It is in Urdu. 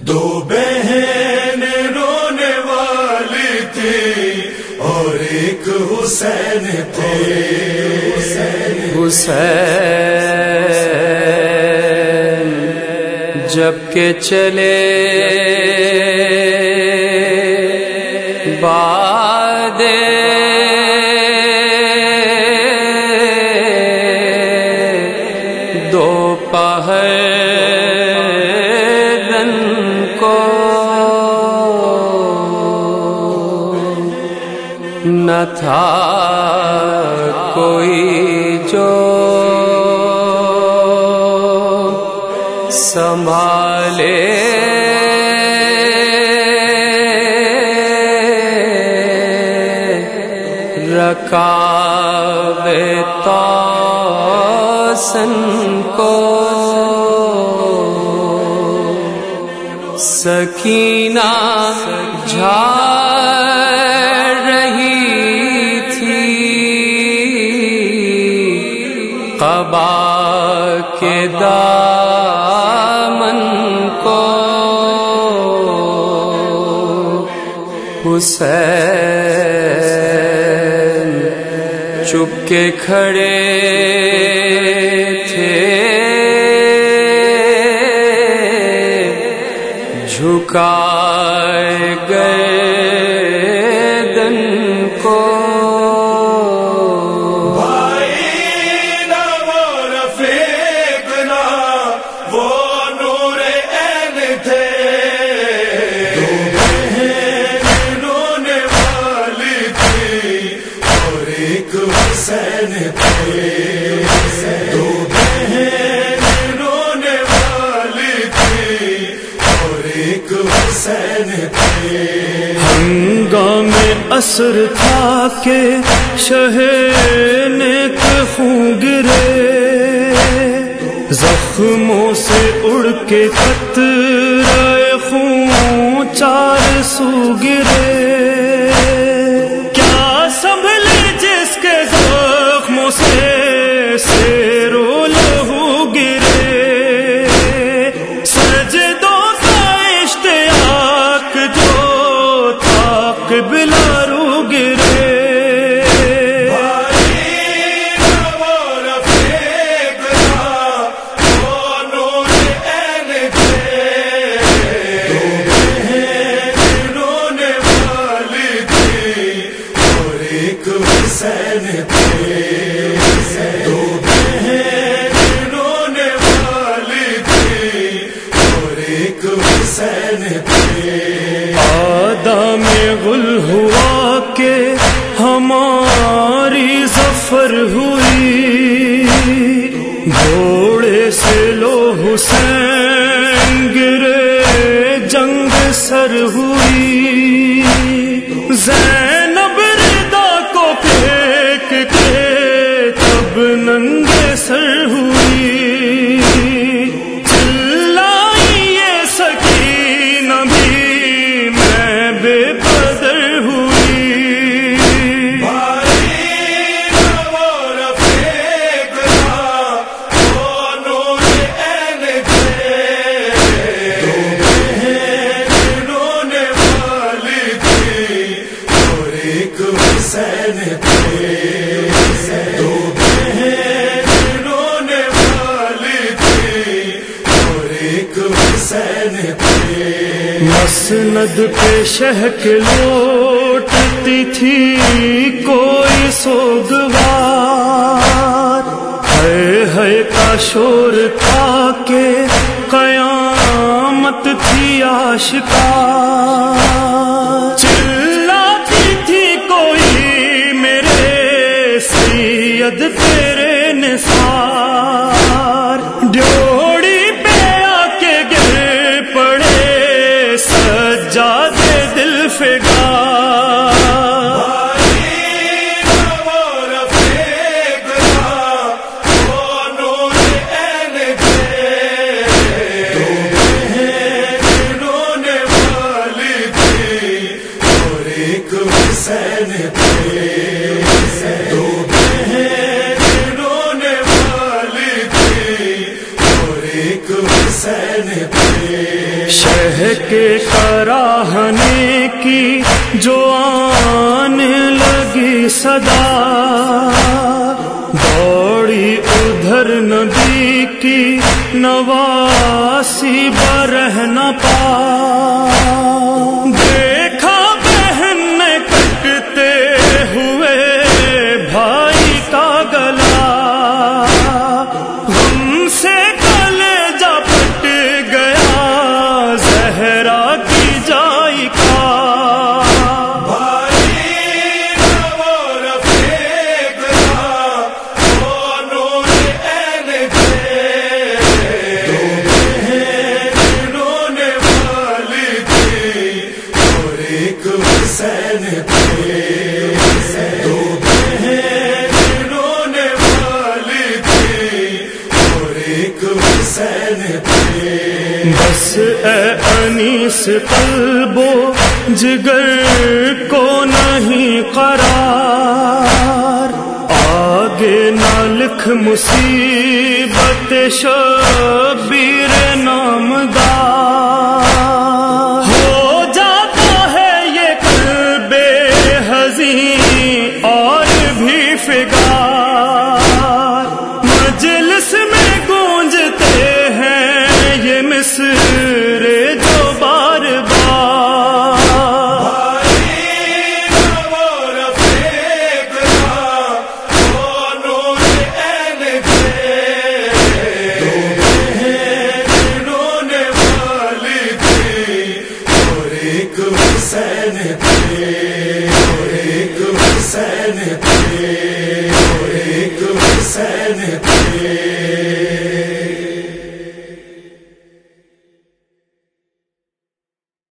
دو بہنیں رونے والی تھی اور ایک حسین تھے. حسین جب کہ چلے بعد دوپہر کو نہ تھا کوئی جو سنبھالے رکاب توسن کو. سکینہ جھاڑ رہی تھی قبا کے دامن کو. حسین چپ کے کھڑے تھے جھکائے گردن کو. بھائی نہ وہ رفیق نہ وہ نور عین تھے. دو بہنیں رونے والی تھی اور ایک حسین تھے. دو بہنیں رونے والی تھی اور ایک حسین تھے. ہنگام عصر تھا کہ شہ نیک خون گرے، زخموں سے اڑ کے قطرے خون چار سو گرے. کیا سنبھلے جس کے زخموں سے سیرو لہو گرے. سجدوں کا اشتیاق جو تھا قبلہ رو گرے. بھائی نہ وہ رفیق نہ وہ نور عین تھے. دو بہنیں رونے والی تھی اور ایک حسین تھے. دو بہنیں رونے والی تھی اور ایک حسین تھے. آدم غل ہوا کہ ہماری ظفر ہوئی، گھوڑے سے لو حسین گرے جنگ سر ہوئی. زینب ردا کو پھینک کے تب ننگے سر ہوئی. چلائی یہ سکینہ بھی میں بے قدر ہوئی. بھائی نہ وہ رفیق نہ وہ نور عین تھے. دو بہنیں رونے والی تھی اور ایک حسین تھے. دو بہنیں رونے والی تھی اور ایک حسین تھے. مسند پہ شہک لوٹتی تھی کوئی سوگوار، ہے کا شور تھا کہ قیامت تھی آشکار. چلاتی تھی کوئی میرے سید تیرے نثار، ڈیوڑی پہ آ کے گر پڑے سجادے دل فگار. بھائی نہ وہ رفیق نہ وہ نور عین تھے. دو بہنیں رونے والی تھی اور ایک حسین تھے. دو بہنیں رونے والی تھی اور ایک حسین تھے. شہ کے کراہنے کی جو آنے لگی صدا، دوڑی ادھر نبی کی نواسی برہ نہ پا، دیکھا بہن نے کٹتے ہوئے بھائی کا گلا، غم سے کلیجہ پھٹ گیا زہرا کی جائی کا۔ بس اے انیس قلب و جگر کو نہیں قرار، آگے نہ لکھ مصیبت شبیر نامدار، ہو جاتا ہے یہ قلب حزین اور بھی فگار، مجلس میں گونجتے ہیں یہ مصرے جو بار بار، حسین تھے